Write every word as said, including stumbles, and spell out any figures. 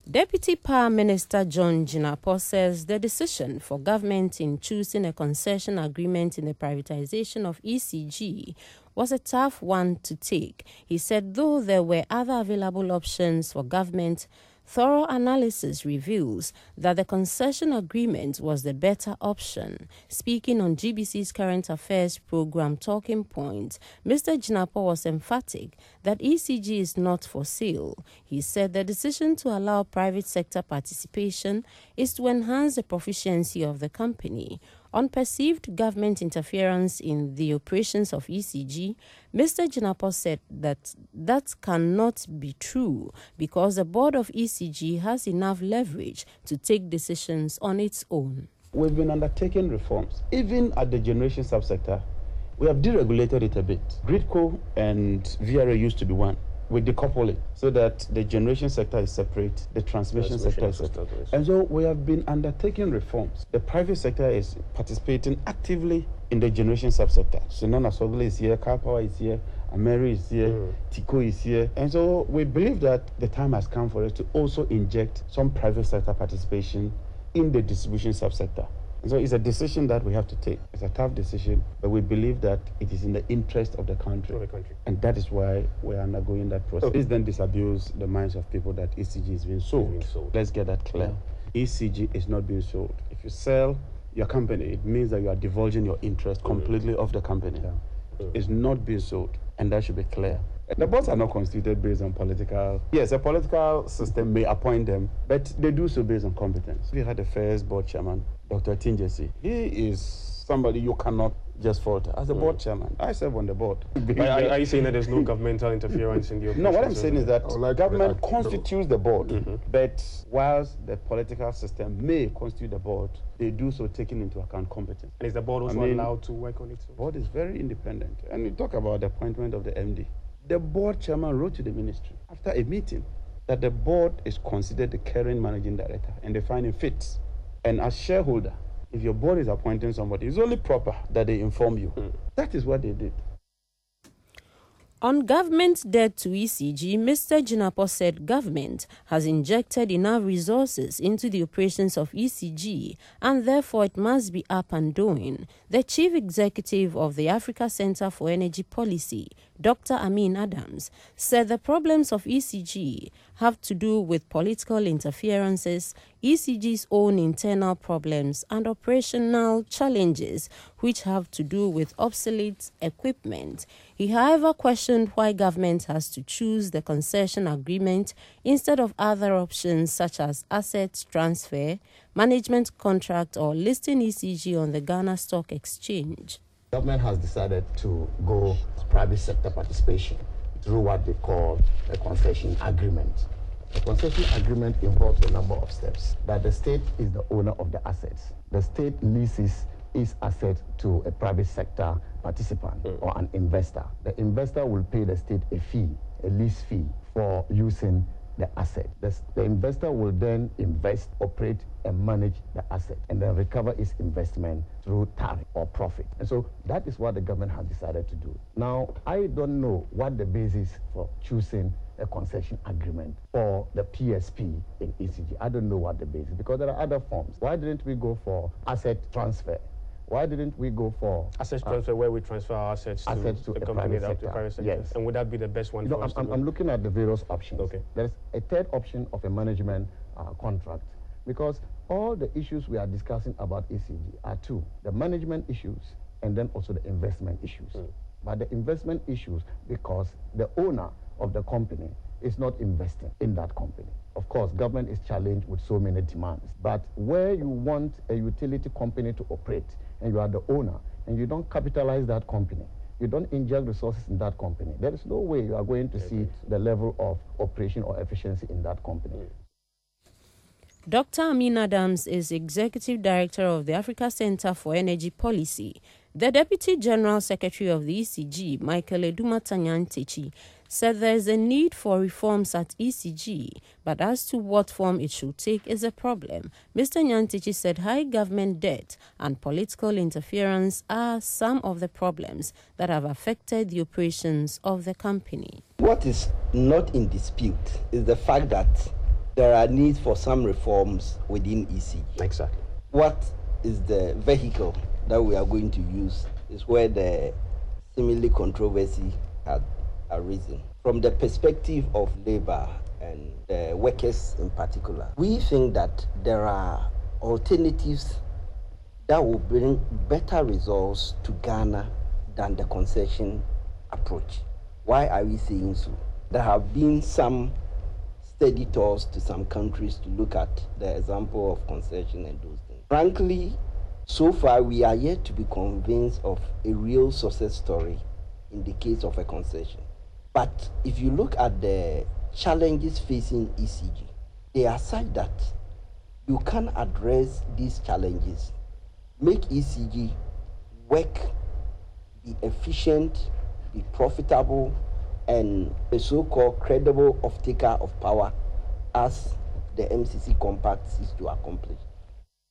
Deputy Power Minister John Jinapor says the decision for government in choosing a concession agreement in the privatization of E C G was a tough one to take. He said though there were other available options for government, thorough analysis reveals that the concession agreement was the better option. Speaking on G B C's Current Affairs program Talking Point, Mister Jinapor was emphatic that E C G is not for sale. He said the decision to allow private sector participation is to enhance the proficiency of the company. On perceived government interference in the operations of E C G, Mister Jinapor said that that cannot be true because the board of E C G has enough leverage to take decisions on its own. We've been undertaking reforms. Even at the generation subsector, we have deregulated it a bit. Gridco and V R A used to be one. We decouple it so that the generation sector is separate, the transmission, transmission sector is separate. And so we have been undertaking reforms. The private sector is participating actively in the generation subsector. Sunana Sogli is here, Car Power is here, Ameri is here, mm. Tico is here. And so we believe that the time has come for us to also inject some private sector participation in the distribution subsector. And so it's a decision that we have to take. It's a tough decision, but we believe that it is in the interest of the country. Of the country. And that is why we are undergoing that process. Okay. This then disabuse the minds of people that E C G is being sold. Being sold. Let's get that clear. Yeah. E C G is not being sold. If you sell your company, it means that you are divulging your interest completely mm-hmm. of the company. Yeah. Mm-hmm. It's not being sold, and that should be clear. The boards are not constituted based on political... Yes, a political system may appoint them, but they do so based on competence. We had the first board chairman, Doctor Tinjesi. He is somebody you cannot just falter. As a mm. board chairman, I serve on the board. Are, are you saying that there's no governmental interference in the operations? No, what I'm saying is that like government constitutes the board, mm-hmm. but whilst the political system may constitute the board, they do so taking into account competence. And is the board also I mean, allowed to work on it? The board is very independent. And we talk about the appointment of the M D. The board chairman wrote to the ministry after a meeting that the board is considered the current managing director and they find it fits. And as shareholder, if your board is appointing somebody, it's only proper that they inform you. Mm. That is what they did. On government debt to E C G, Mister Jinapor said government has injected enough resources into the operations of E C G and therefore it must be up and doing. The chief executive of the Africa Center for Energy Policy, Doctor Amin Adams, said the problems of E C G have to do with political interferences, E C G's own internal problems, and operational challenges which have to do with obsolete equipment. He, however, questioned why government has to choose the concession agreement instead of other options such as asset transfer, management contract, or listing E C G on the Ghana Stock Exchange. Government has decided to go private sector participation through what they call a concession agreement. A concession agreement involves a number of steps. That the state is the owner of the assets. The state leases its asset to a private sector participant mm. or an investor. The investor will pay the state a fee, a lease fee, for using the asset. The, the investor will then invest, operate, and manage the asset, and then recover its investment through tariff or profit. And so that is what the government has decided to do. Now, I don't know what the basis for choosing a concession agreement for the P S P in E C G. I don't know what the basis, because there are other forms. Why didn't we go for asset transfer? Why didn't we go for asset transfer, uh, where we transfer our assets, assets to, to a, a company private sector? To private sector? Yes. And would that be the best one you for know, us I'm, to I'm looking at the various options. Okay. There's a third option of a management uh, contract, because all the issues we are discussing about E C G are two: the management issues and then also the investment issues. Mm. But the investment issues, because the owner of the company is not investing in that company. Of course, government is challenged with so many demands. But where you want a utility company to operate and you are the owner and you don't capitalize that company, you don't inject resources in that company, there is no way you are going to see the level of operation or efficiency in that company. Doctor Amin Adams is Executive Director of the Africa Center for Energy Policy. The Deputy General Secretary of the E C G, Michael Edumata Nyantechi, said there is a need for reforms at E C G, but as to what form it should take is a problem. Mister Nyantechi said high government debt and political interference are some of the problems that have affected the operations of the company. What is not in dispute is the fact that there are needs for some reforms within E C G. Exactly. What is the vehicle that we are going to use is where the seemingly controversy had arisen. From the perspective of labor and the workers in particular, we think that there are alternatives that will bring better results to Ghana than the concession approach. Why are we saying so? There have been some steady tours to some countries to look at the example of concession and those things. Frankly, so far we are yet to be convinced of a real success story in the case of a concession. But if you look at the challenges facing E C G, they are such that you can address these challenges, make E C G work, be efficient, be profitable, and a so-called credible off-taker of power as the M C C Compact seeks to accomplish.